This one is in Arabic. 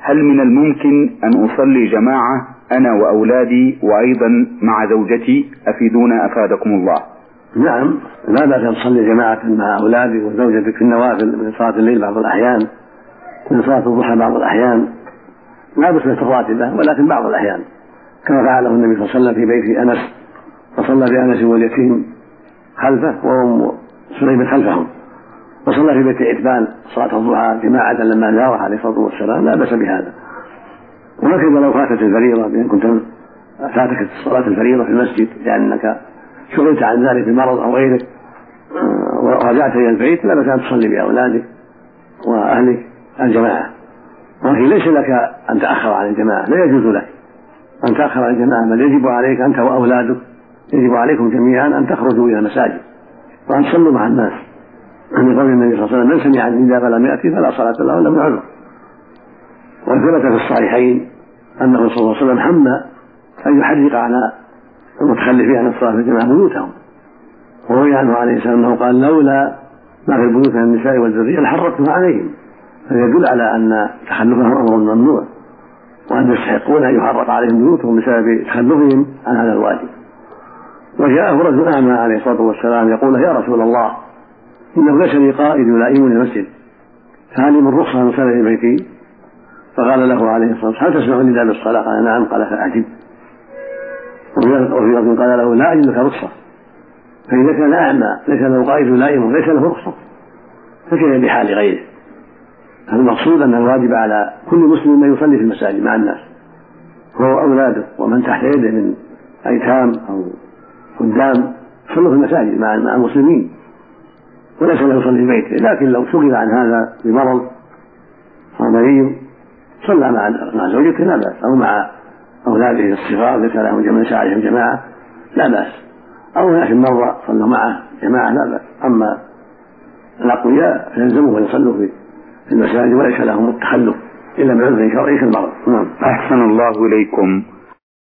هل من الممكن أن أصلي جماعة أنا وأولادي وأيضا مع زوجتي؟ أفيدونا أفادكم الله. نعم، لا بأس أن تصلي جماعة مع أولادك وزوجتك في النوافل من صلاة الليل بعض الأحيان، من صلاة الضحى بعض الأحيان، لا بأس الراتبة ولكن بعض الأحيان، كما فعله النبي صلى الله عليه وسلم في بيت أنس، فصلى بأنس واليتيم خلفه وأم سليم خلفهم، وصلى في بيت عتبان صلاة الضحى جماعة لما زاره عليه الصلاة والسلام، لا بأس بهذا. وهكذا لو فاتت الفريضة، بأن كنت فاتك صلاة الفريضة في المسجد لأنك شغلت عن ذلك بمرض أو غيره ورجعت إلى البيت، لا بأس أن تصلي بأولادك وأهلك الجماعة، ولكن ليس لك أن تأخر عن الجماعة، لا يجوز لك أن تأخر عن الجماعة، بل يجب عليك أنت وأولادك، يجب عليكم جميعا أن تخرجوا إلى المساجد وأن تصلوا مع الناس، من قول النبي صلى الله عليه وسلم: من سمع النداء فلم يأتي فلا صلاة له إلا من عذر. وثبت في الصحيحين أنه صلى الله عليه وسلم هم أن يحرق على المتخلفين عن الصلاة في الجماعة بيوتهم، وروي عنه عليه السلام أنه قال: لولا ما في البيوت من النساء والذرية لحرقتها عليهم، فيدل على أن تخلفهم أمر ممنوع، وأن يستحقون أن يحرق عليهم بيوتهم بسبب تخلفهم عن هذا الواجب. وجاءه رجل أعمى عليه الصلاة والسلام يقول: يا رسول الله، إنه ليس لي قائد يلائمني المسجد، فهل من رخصة أن أصلي في بيتي؟ فقال له عليه الصلاة والسلام: هل تسمع النداء بالصلاة؟ قال: نعم. قال: فأعجب. وفي لفظ قال له: لا أجد لك رخصة. فإذا كان أعمى ليس له قائد يلائمه ليس له رخصة، فكيف بحال غيره؟ المقصود أن الواجب على كل مسلم أن يصلي في المساجد مع الناس، هو أولاده ومن تحت يده من أيتام أو خدام، يصلوا في المساجد مع المسلمين، وليس له يصلي في بيته. لكن لو شغل عن هذا بمرض أو مريض صلى مع زوجته لا بأس، أو مع أولاده الصغار ليس لهم من ساعدهم جماعة لا بأس، أو ناس مرضى صلوا معه جماعة لا بأس. أما الأقوياء فيلزمهم أن يصلوا في المساجد وليس لهم التخلف إلا من عذر شرعي كالمرض. أحسن الله إليكم.